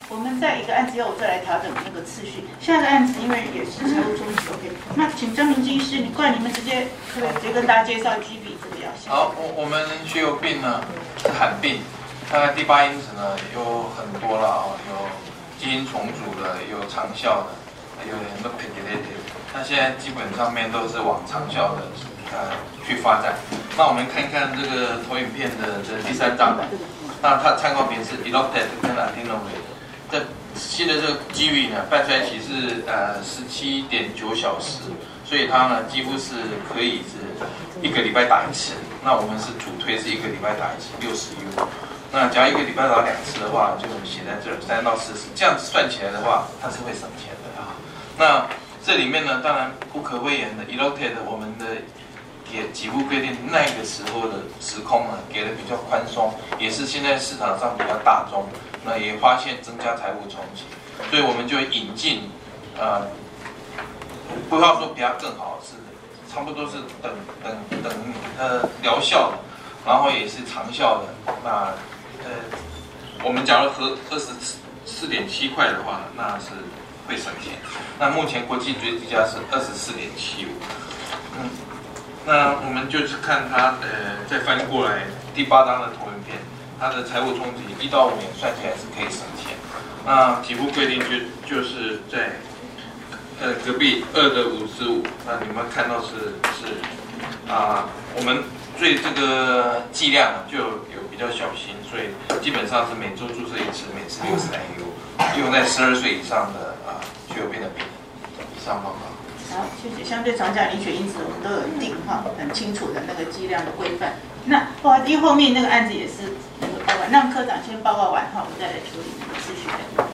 我们在一个案子以后，我再来调整那个次序。下一个案子因为也是财务冲击 ，OK。那请张明基医师，不然你们直接跟大家介绍 GB 这个药性。 好，我们血友病呢是罕病，大概第8因子呢有很多了哦，有基因重组的，有长效的，有很多 pegylated。那现在基本上面都是往长效的去发展。那我们看看这个投影片的第3章，那它参考品是 Eloctate 跟 Attenuate。这新的这个基率呢，办出来期是17.9小时，所以它呢几乎是可以是1个礼拜打1次。那我们是主推是1个礼拜打1次60U。那假如1个礼拜打2次的话，就写在这儿3到40，这样子算起来的话，它是会省钱的啊。那这里面呢，当然不可讳言的 Eloctate 我们的给给付规定那个时候的时空呢，给的比较宽松，也是现在市场上比较大众。那也发现增加财务冲击，所以我们就引进不要说比它更好，是差不多是等疗效的，然后也是长效的。那我们假如合24.7块的话，那是会省钱。那目前国际最低价是24.75。那我们就是看它再翻过来第8章的投影片。它的财务冲击1到5年算起来是可以省钱。那给付规定就是在隔壁2的55。那你们看到是我们对这个剂量就有比较小心，所以基本上是每周注射1次，每次63U，用在12岁以上的血友病的病人。以上报告。 好，谢谢。相对长甲凝血因子，我们都有定哈，很清楚的那个剂量的规范。那因为后面那个案子也是那个报告，让科长先报告完哈，我再来处理那个次序的。